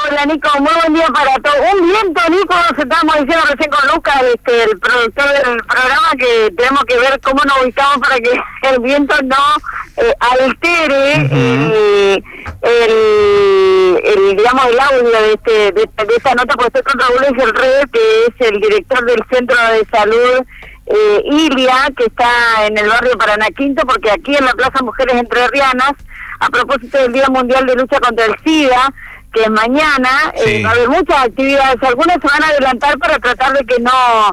Hola Nico, muy buen día para todos. Un viento, Nico, nos estábamos diciendo recién con Lucas, el productor del programa, que tenemos que ver cómo nos ubicamos para que el viento no altere digamos, el audio de esta nota, porque estoy con Raúl Ejerrede, que es el director del Centro de Salud Ilia, que está en el barrio Paraná Quinto, porque aquí en la Plaza Mujeres Entrerrianas, a propósito del Día Mundial de Lucha contra el SIDA, que es mañana, sí, va a haber muchas actividades, algunas se van a adelantar para tratar de que no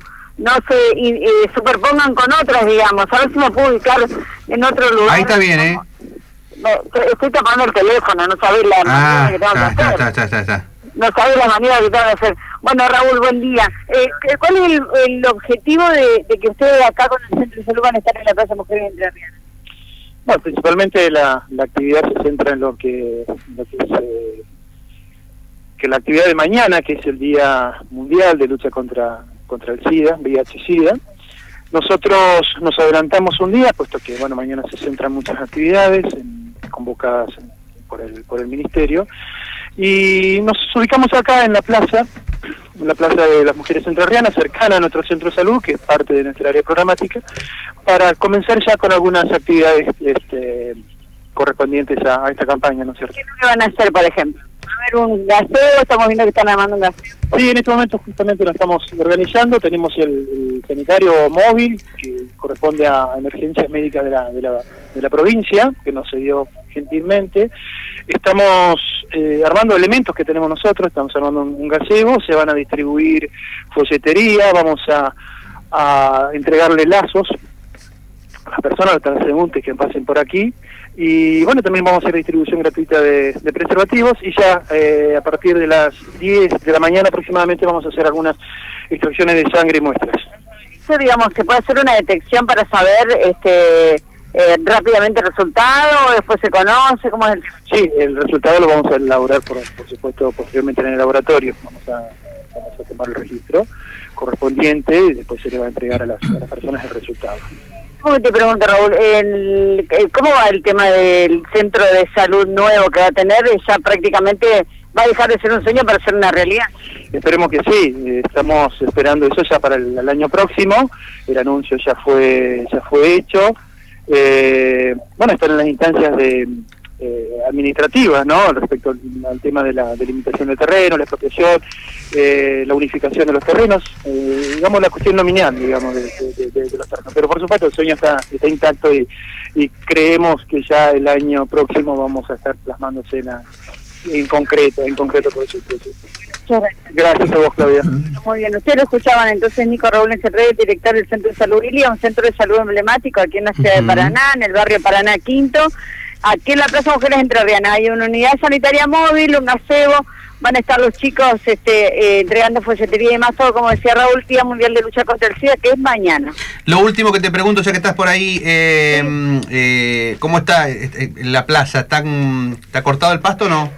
se superpongan con otras, digamos. A ver si me puedo ubicar en otro lugar. Ahí está bien, Estoy tapando el teléfono, no sabés la manera que tengo que hacer. Está. No sabés la manera que tengo que hacer. Bueno, Raúl, buen día. ¿Cuál es el objetivo de que ustedes acá con el Centro de Salud van a estar en la Plaza Mujeres Entrerrianas? Bueno, principalmente la actividad se centra en lo que es que la actividad de mañana, que es el Día Mundial de Lucha contra el SIDA, VIH-SIDA. Nosotros nos adelantamos un día, puesto que bueno, mañana se centran muchas actividades convocadas por el Ministerio, y nos ubicamos acá en la plaza de las Mujeres Entrerrianas, cercana a nuestro centro de salud, que es parte de nuestra área programática, para comenzar ya con algunas actividades correspondientes a esta campaña, ¿no es cierto? ¿Qué es lo que van a hacer, por ejemplo? ¿Va a haber un gaseo? Estamos viendo que están armando un gaseo. Sí, en este momento justamente lo estamos organizando. Tenemos el sanitario móvil que corresponde a emergencias médicas de la provincia, que nos cedió gentilmente. Estamos armando elementos que tenemos nosotros, estamos armando un gazebo, se van a distribuir folletería, vamos a entregarle lazos a las personas, a los transeúntes que pasen por aquí. Y bueno, también vamos a hacer distribución gratuita de preservativos, y ya a partir de las 10 de la mañana aproximadamente vamos a hacer algunas extracciones de sangre y muestras. Eso, digamos, se puede hacer una detección para saber rápidamente el resultado, después se conoce, ¿cómo es el...? Sí, el resultado lo vamos a elaborar, por supuesto, posteriormente en el laboratorio. Vamos a tomar el registro correspondiente y después se le va a entregar a las personas el resultado. ¿Cómo te pregunto, Raúl? ¿Cómo va el tema del centro de salud nuevo que va a tener? Ya prácticamente va a dejar de ser un sueño para ser una realidad. Esperemos que sí, estamos esperando eso ya para el año próximo. El anuncio ya fue hecho. Bueno, están en las instancias administrativas, ¿no? Respecto al tema de la delimitación del terreno, la expropiación, la unificación de los terrenos, digamos la cuestión nominal, digamos, de los terrenos. Pero por supuesto el sueño está intacto y creemos que ya el año próximo vamos a estar plasmándose en concreto por eso. Gracias a vos, Claudia. Muy bien, ustedes lo escuchaban entonces. Nico Raúl Ejerrede, director del Centro de Salud Ilia, un centro de salud emblemático aquí en la ciudad de Paraná, en el barrio Paraná Quinto. Aquí en la Plaza Mujeres Entrerrianas hay una unidad sanitaria móvil, un gazebo, van a estar los chicos entregando folletería y demás, todo como decía Raúl, Día Mundial de Lucha contra el SIDA, que es mañana. Lo último que te pregunto, ya que estás por ahí, ¿cómo está la plaza? ¿Está cortado el pasto o no?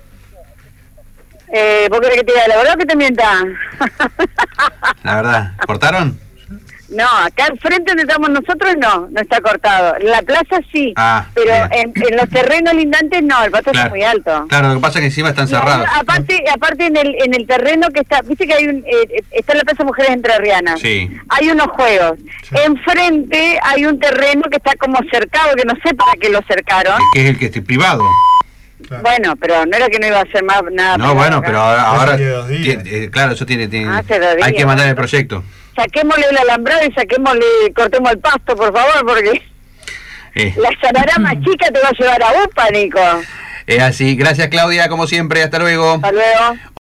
¿Vos querés que te diga la verdad o que te mienta? La verdad, ¿cortaron? No, acá al frente donde estamos nosotros no está cortado. En la plaza sí, pero en los terrenos lindantes no, el pasto está muy alto. Claro, lo que pasa es que encima están cerrados. Aparte en el terreno que está, viste que hay está en la Plaza Mujeres Entrerrianas. Sí. Hay unos juegos. Sí. Enfrente hay un terreno que está como cercado, que no sé para qué lo cercaron. Que es el que es privado. Claro. Bueno, pero no era que no iba a hacer más nada. No, bueno, pero ahora claro, eso tiene hay que mandar el proyecto. Saquémosle el alambrado y cortemos el pasto, por favor, porque la sanará más chica te va a llevar a UPA, Nico. Es así. Gracias, Claudia, como siempre. Hasta luego. Hasta luego.